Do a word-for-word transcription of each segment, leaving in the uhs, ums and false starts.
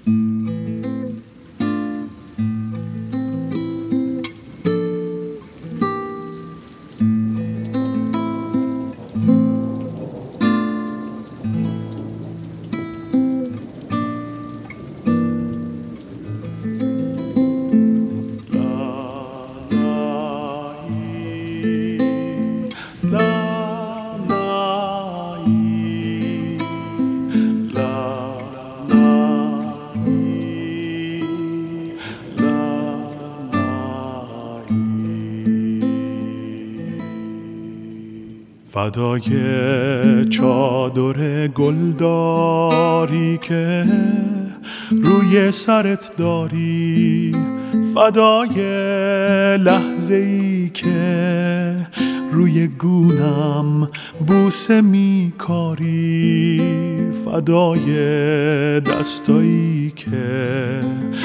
فدای چادر گلداری که روی سرت داری، فدای لحظه‌ای که روی گونم بوسه میکاری، فدای دستایی که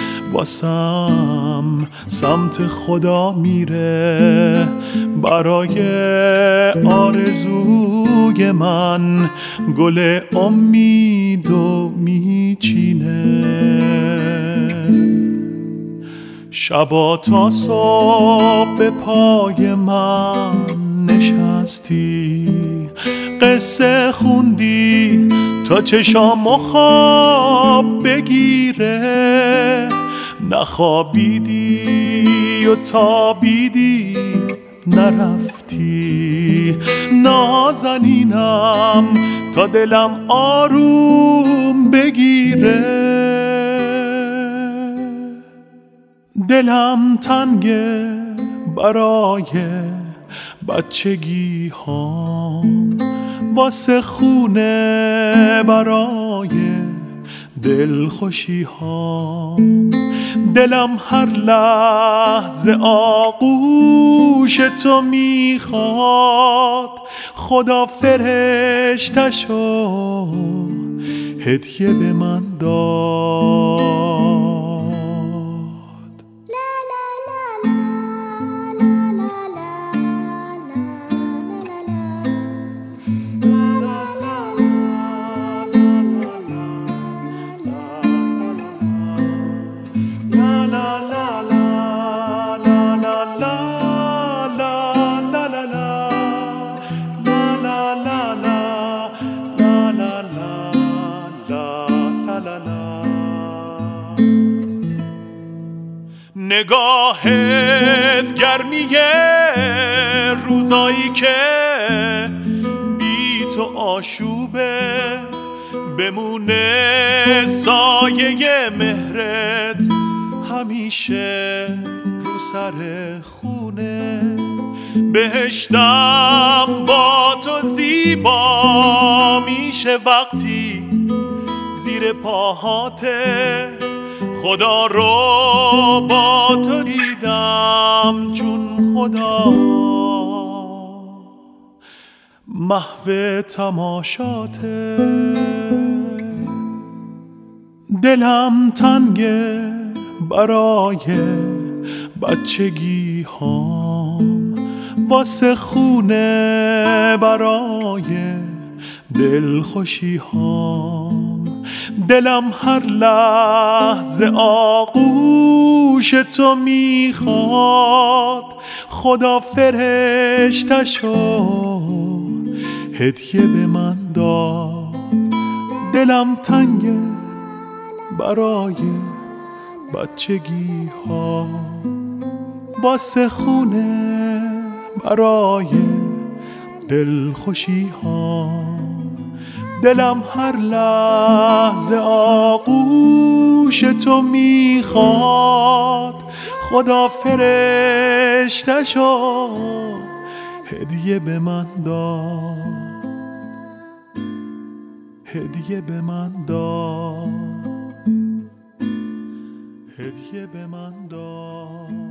واسم سمت خدا میره، برای آرزوی من گل امیدو میچینه. شبا تا صبح به پای من نشستی، قصه خوندی تا چشامو خواب بگیره، نخوابیدی و تابیدی نرفتی، نازنینم تا دلم آروم بگیره. دلم تنگه برای بچگی هام، واسه خونه برای دلخوشی هام، دلم هر لحظه آغوش تو میخواد، خدا فرشتشو هدیه به من داد. نگاهت گرمیه روزایی که بی تو آشوبه، بمونه سایه مهرت همیشه رو سر خونه. بهشتم با تو زیبا میشه وقتی زیر پاهاته، خدا رو با تو دیدم چون خدا محو تماشاته. دلم تنگه برای بچگی هام، واسه خونه برای دلخوشی هام، دلم هر لحظه آغوش تو میخواد، خدا فرشتشو هدیه به من داد. دلم تنگه برای بچگی ها، واسه خونه برای دلخوشی ها، دلم هر لحظه آغوش تو میخواد، خدا فرشتشو هدیه به من داد، هدیه به من داد، هدیه به من داد.